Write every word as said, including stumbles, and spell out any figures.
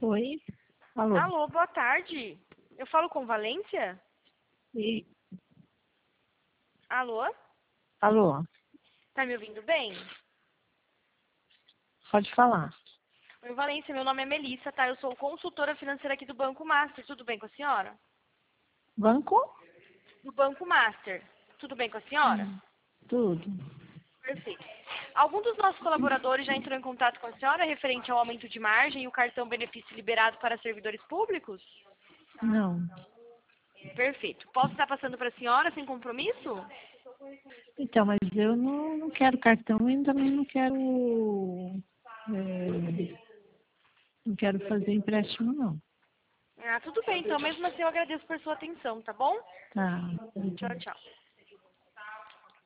Oi? Alô? Alô, boa tarde. Eu falo com Valência? E... Alô? Alô? Tá me ouvindo bem? Pode falar. Oi, Valência, meu nome é Melissa, tá? Eu sou consultora financeira aqui do Banco Master. Tudo bem com a senhora? Banco? Do Banco Master. Tudo bem com a senhora? Hum, tudo. Perfeito. Algum dos nossos colaboradores já entrou em contato com a senhora referente ao aumento de margem e o cartão benefício liberado para servidores públicos? Não. Perfeito. Posso estar passando para a senhora sem compromisso? Então, mas eu não, não quero cartão e também não quero... é, não quero fazer empréstimo, não. Ah, tudo bem. Então, mesmo assim, eu agradeço por sua atenção, tá bom? Tá. Tchau, tchau.